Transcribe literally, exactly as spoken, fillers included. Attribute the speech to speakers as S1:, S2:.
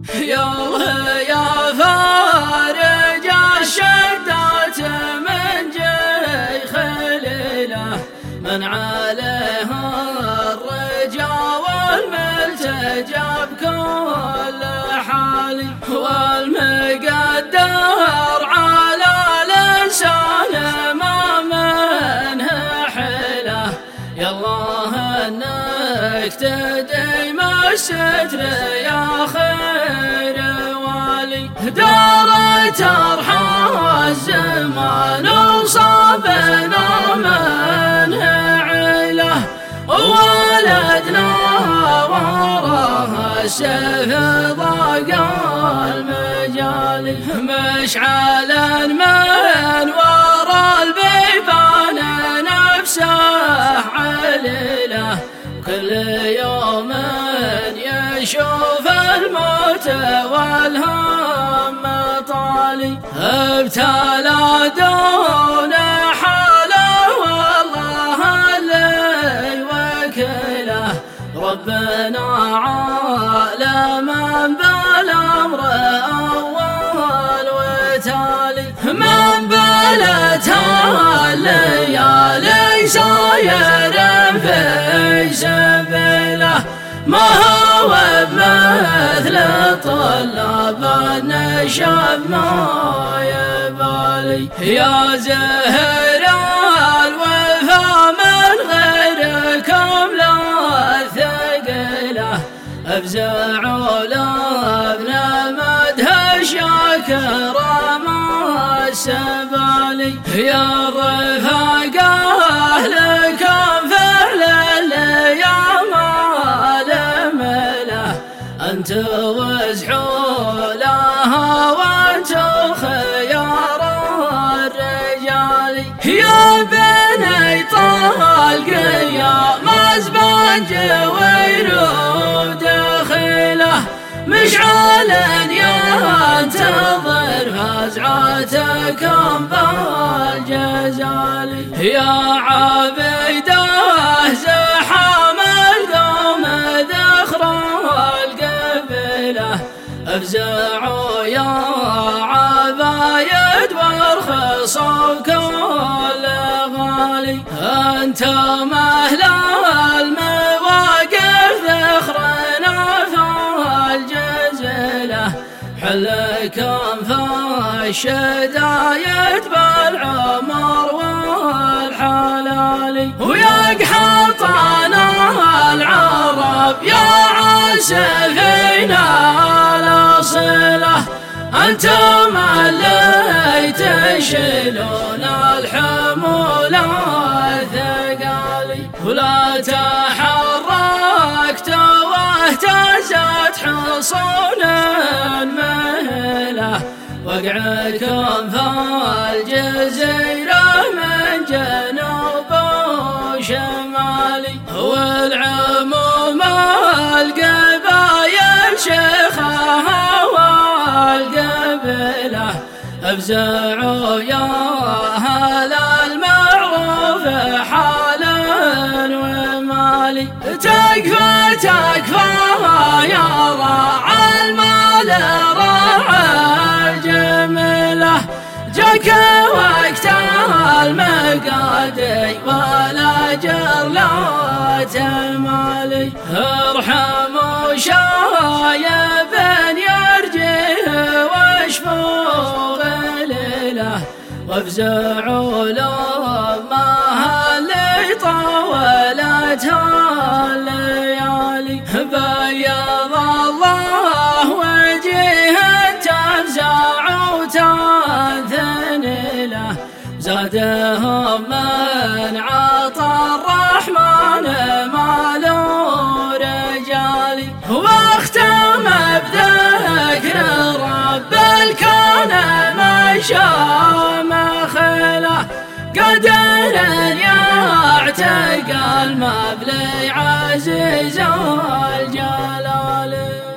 S1: يالله يا فارج الشدات من جي خليله من عليها الرجا والملتجى بكل حالي والمقدر على الإنسان ما منه حيله يالله انك تديم الستر يا خير والي دارت ارحى الزمان وصابنا منه عيله وولدنا وراه السيف ضاق المجالي مشعل من ورا البيبان نفسه عليله كل يوم يشوف الموت والهم طالي ابتلى دون حاله والله اللي وكله ربنا عالم بالامر اول وتالي من بلتها الليالي ساير في سبيله ما هو بمثل طلاب النشاب ما يبالي يا زهر الوفا من غيركم لا ثقله افزعوا لابن مدح شاكر ما السبالي يا رفاق اهلكم فعل الايام أنت وزحوا لها وأنتم خيار الرجال يا بني طلق يا مزبان جوير ودخيله مشعلا ينتظر فزعتكم بالجزال يا عبيده زحام القوم ذخرا افزعوا يا عبايد وارخصوا كل غالي انتم اهل المواقف ذخرنا فالجزيله حلكم فالشدايد بالعمر والحلال ويقحطنا العرب يا عاسفينا صلة أنتم اللي تشيلون الحمول الثقالي ولا تحركت واهتزت حصون مهله وقعكم فالجزيرة من جنوب وشمالي والعموم القبايل شيخها افزعوا يا اهل المعروف حالا ومالي تكفى تكفى يا راعى المال راعى الجمله جاك وقت المقادي والاجر لا تمالي ارحموا شايب يرجيه واشفوا غليله وافزعوا لامها اللي طولتها الليالي بيض الله وجيه تفزع وتنثني له زادهم من عطى الرحمن مال رجالي واختم بذكر رب الكون مشى مخله قدر يعتقل مبلي عزيز الجلال.